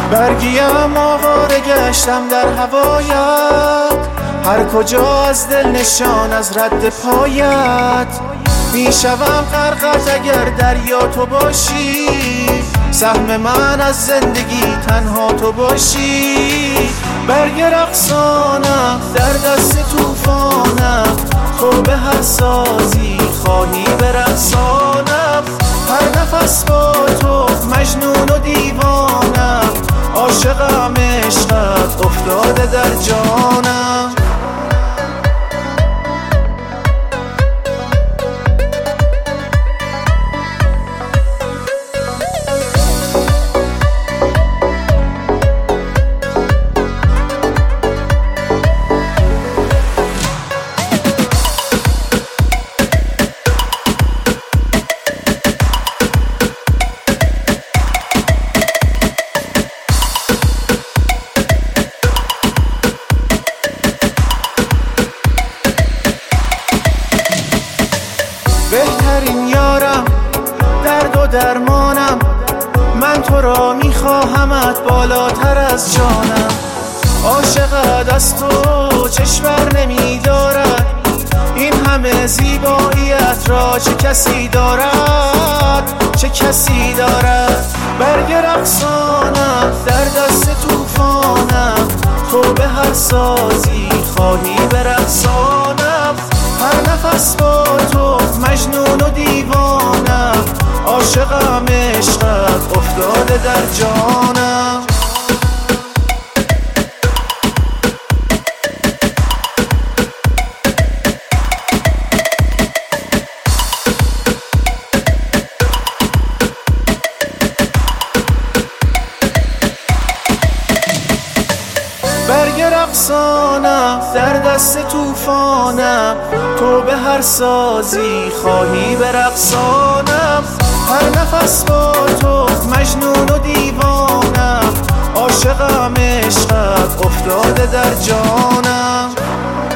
برگیم آواره گشتم در هوایت، هر کجا از دل نشان از رد پایت. میشوم غرقت اگر دریا تو باشی، سهم من از زندگی تنها تو باشی. برگ رقصانم در دست طوفانم، تو به هر سازی خواهی برقصانم. هر نفس با تو مجنون و دیوانم، عاشقم عشقت افتاده در جانم. بهترین یارم، درد و درمانم، من تو را میخواهمت بالاتر از جانم. عاشقت از تو چشم نمیدارد، این همه زیباییت را چه کسی دارد، چه کسی دارد. برگ رقصانم در دست طوفانم، تو به هر سازی خواهی برقصانم. هر نفس با تو مجنون و دیوانم، عاشقم عشقت افتاده در جانم. برگ رقصانم در دست طوفانم، تو به هر سازی خواهی برقصانم. هر نفس با تو مجنون و دیوانم، عاشقم عشقت افتاده در جانم.